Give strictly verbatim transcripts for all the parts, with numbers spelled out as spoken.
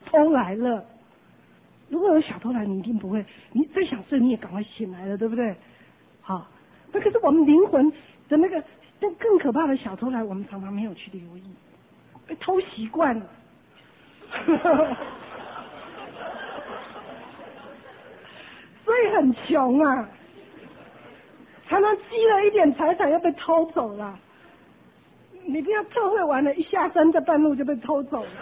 偷来了。如果有小偷来，你一定不会，你再想睡你也赶快醒来了，对不对？好，那可是我们灵魂的那个那更可怕的小偷来，我们常常没有去留意，被偷习惯了。所以很穷啊，常常积了一点财产又被偷走了。你不要特会完了，一下山在半路就被偷走了。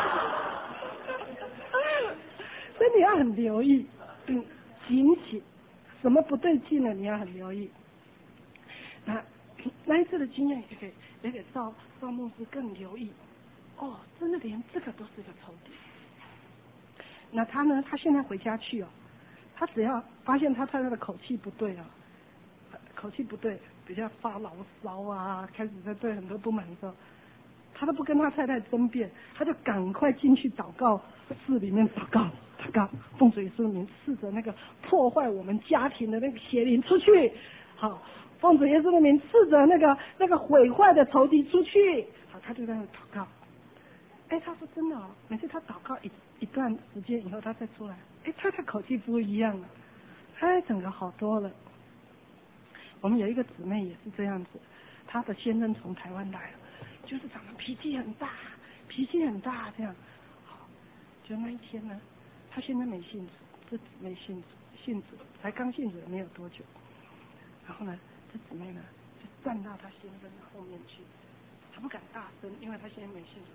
所以你要很留意，嗯，警醒，什么不对劲了，你要很留意。那那一次的经验也给也给赵赵牧师更留意。哦，真的连这个都是个抽屉。那他呢？他现在回家去哦，他只要发现他太太的口气不对啊，口气不对，比较发牢骚啊，开始在对很多不满的时候，他都不跟他太太争辩，他就赶快进去祷告室里面祷告，祷告，奉主耶稣名斥责那个破坏我们家庭的那个邪灵出去，好，奉主耶稣的名斥责那个那个毁坏的仇敌出去，好，他就在那祷告。哎，他说真的哦，每次他祷告一一段时间以后，他再出来，哎，他的口气不一样了，哎，整个好多了。我们有一个姊妹也是这样子，她的先生从台湾来了，就是长得脾气很大，脾气很大这样。好，就那一天呢，她先生没信主，这姊妹信主，信主才刚信主没有多久。然后呢，这姊妹呢就站到她先生的后面去，她不敢大声，因为她先生没信主。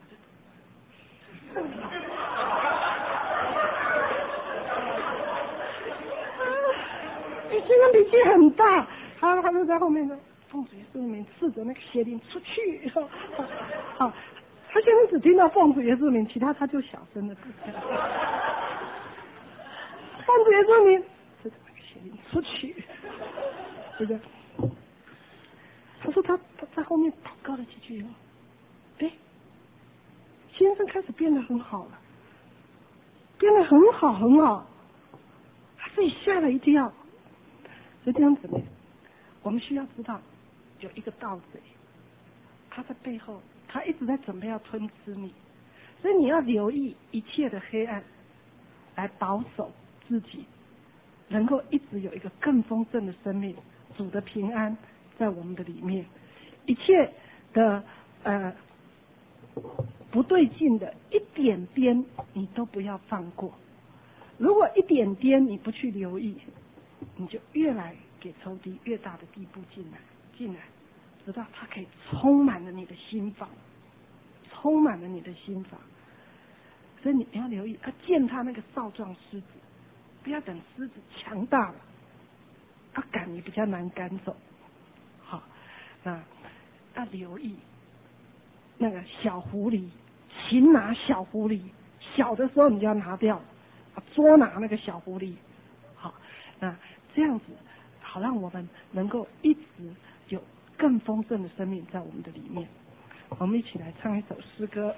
你先生脾气很大，他他就在后面说：“奉主耶稣的名斥责那个邪灵出去。”好，他现在只听到奉主耶稣的名，其他他就小声的不讲。奉主耶稣的名斥责那个邪灵出去，对不对？他说他他在后面祷告了几句以后，哎，先生开始变得很好了，变得很好很好，他自己吓了一跳。所以这样子呢，我们需要知道有一个盗贼，他在背后，他一直在准备要吞吃你，所以你要留意一切的黑暗，来保守自己，能够一直有一个更丰盛的生命，主的平安在我们的里面，一切的呃不对劲的一点边你都不要放过，如果一点点你不去留意，你就越来给仇敌越大的地步进来，进来，直到他可以充满了你的心房，充满了你的心房。所以你要留意，要见他那个少壮狮子，不要等狮子强大了，他赶你比较难赶走。好，那要留意那个小狐狸，擒拿小狐狸，小的时候你就要拿掉，捉拿那个小狐狸。好，那这样子好让我们能够一直有更丰盛的生命在我们的里面。我们一起来唱一首诗歌。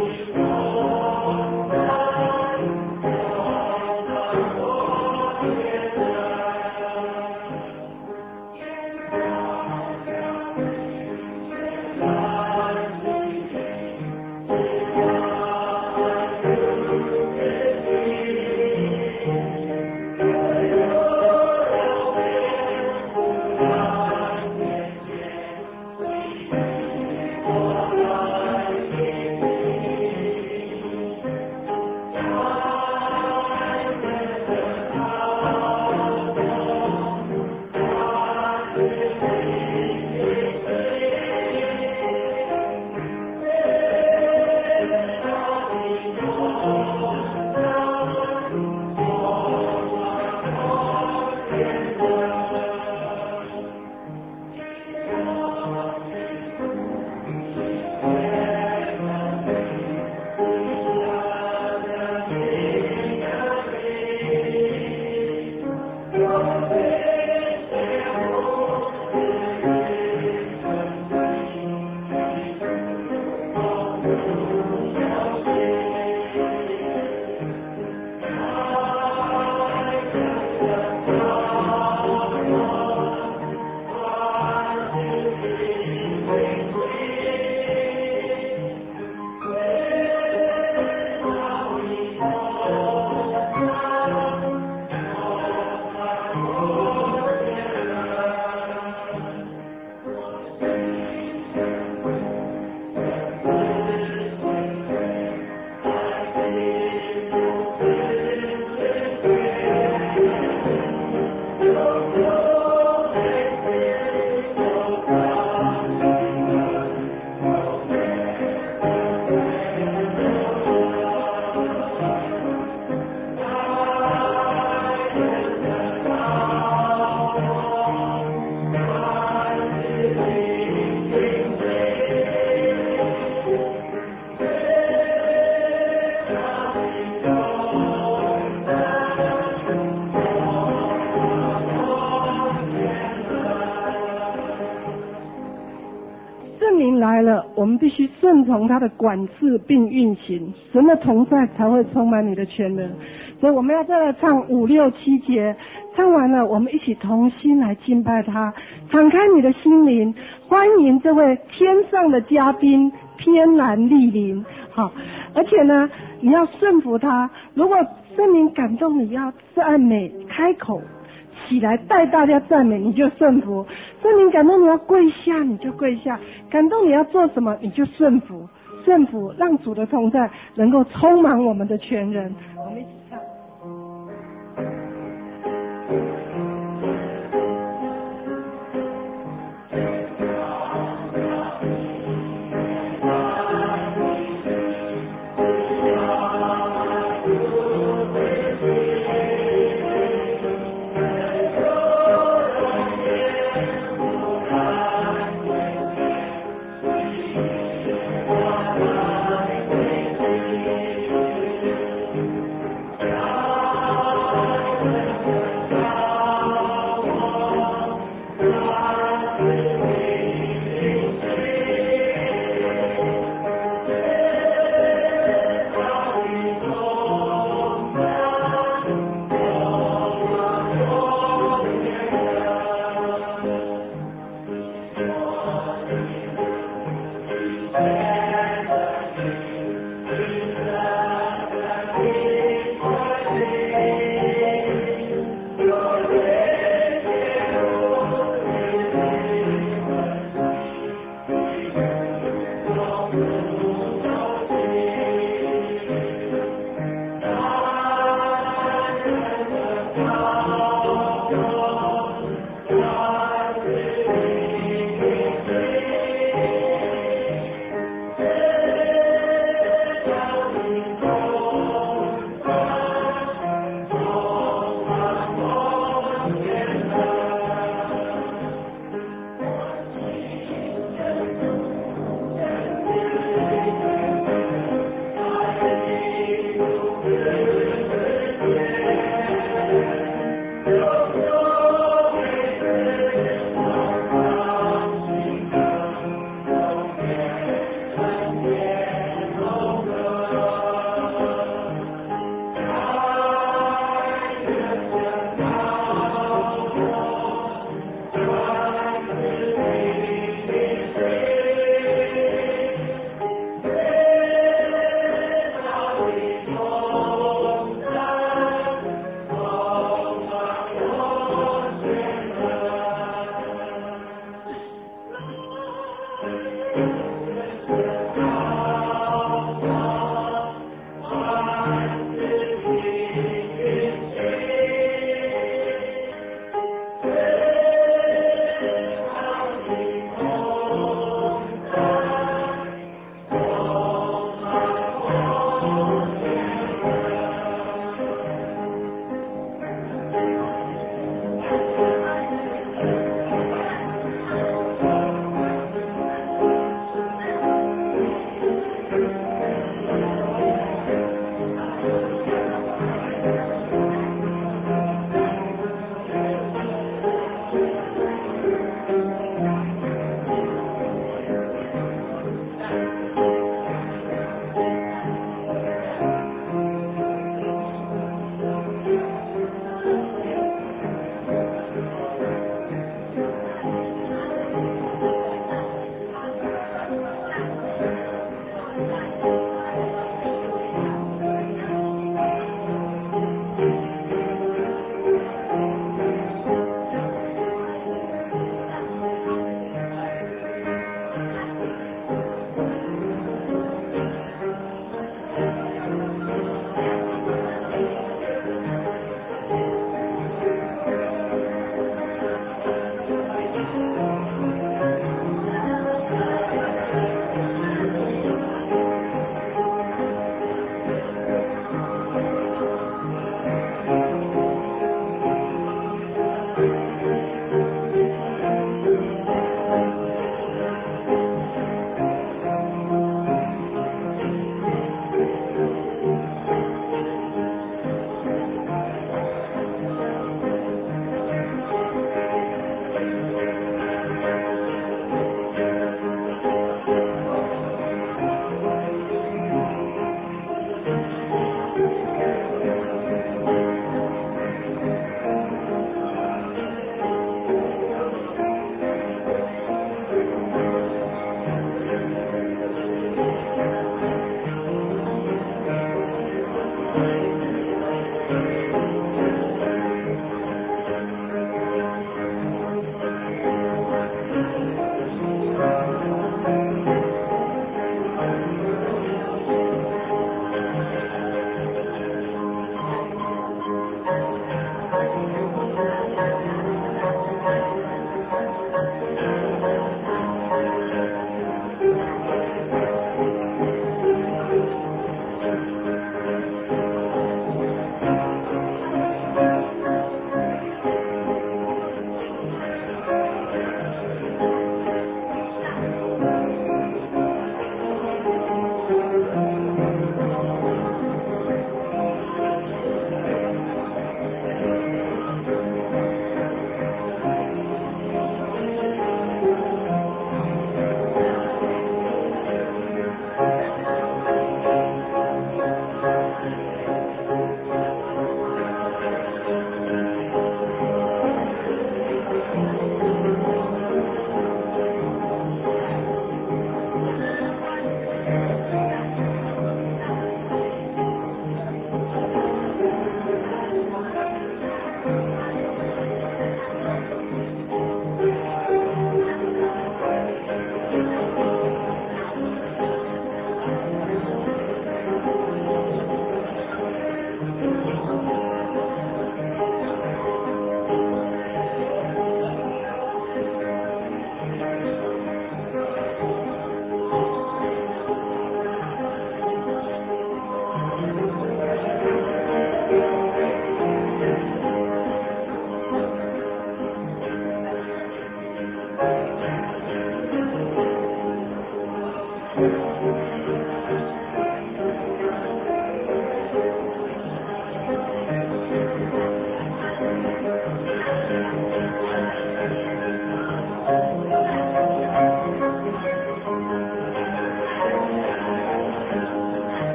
圣灵来了，我们必须顺从他的管制并运行，神的同在才会充满你的全人。所以我们要再来唱五六七节，唱完了我们一起同心来敬拜他，敞开你的心灵，欢迎这位天上的嘉宾天然莅临。好，而且呢你要顺服他，如果圣灵感动你要赞美，开口起来带大家赞美，你就顺服；圣灵感动你要跪下，你就跪下；感动你要做什么，你就顺服。顺服，让主的同在能够充满我们的全人。我们一起唱。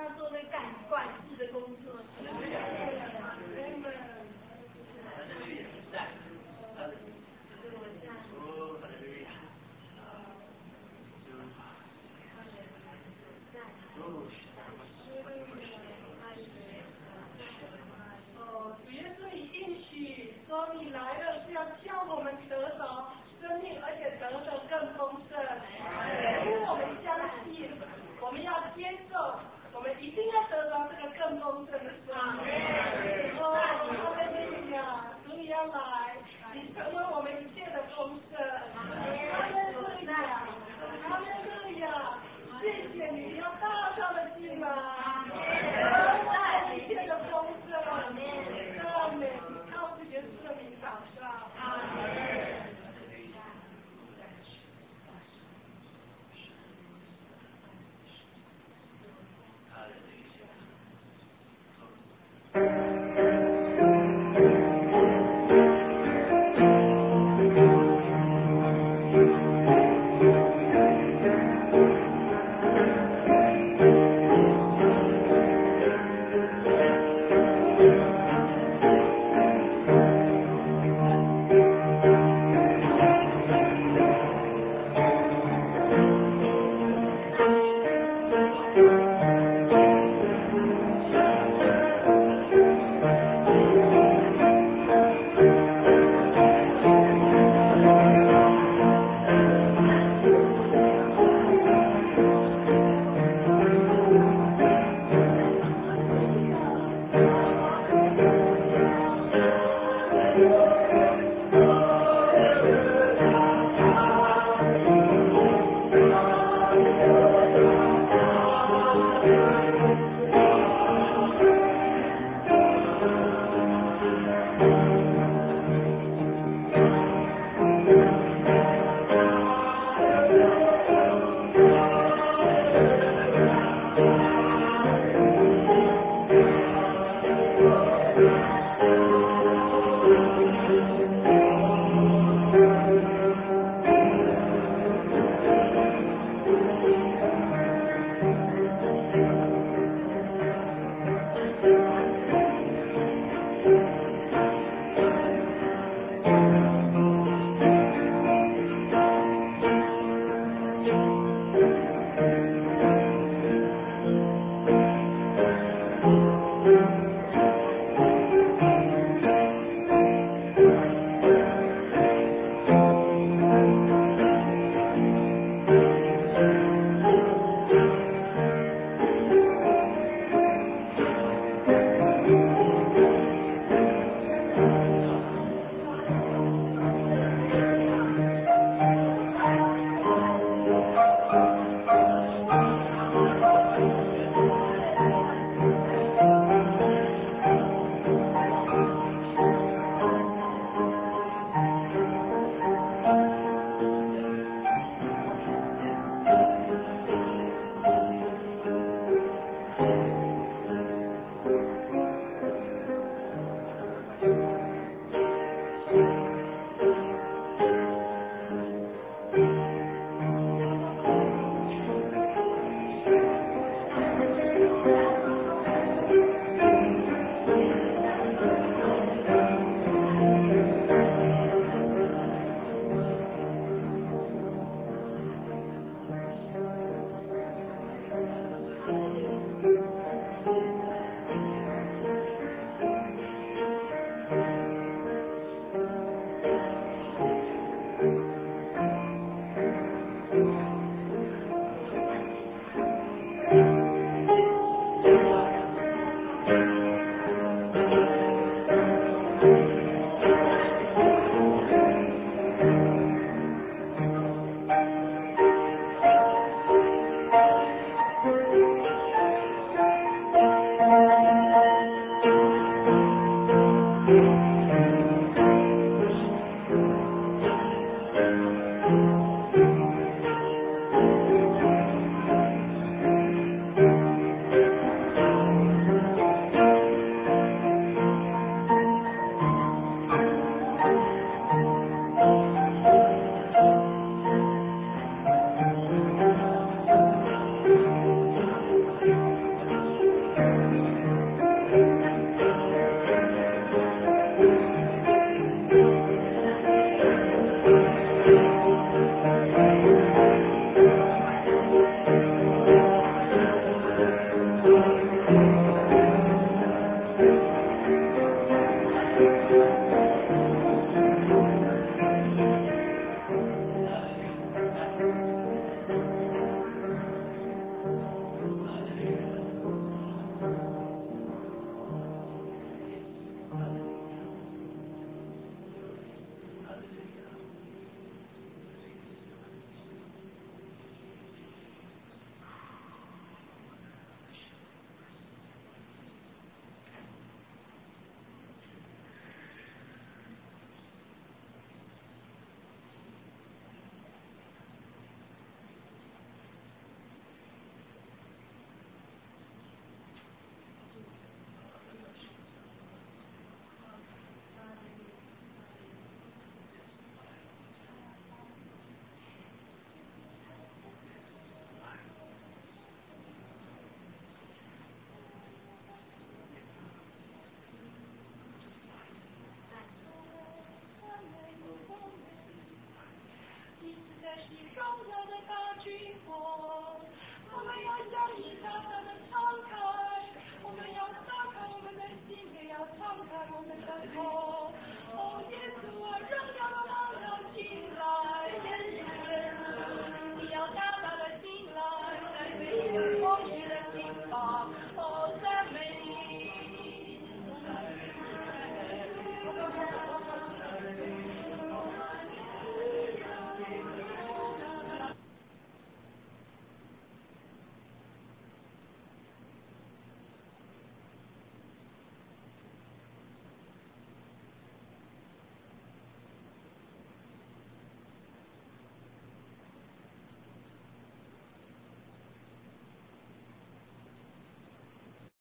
要做那管管事的工作。哦，主耶稣你应许说你来了是要叫我们得着生命，而且得着更丰盛。因为我们相信，我们要接受，我们一定要得着这个更在我们身后。哦，耶稣啊，荣耀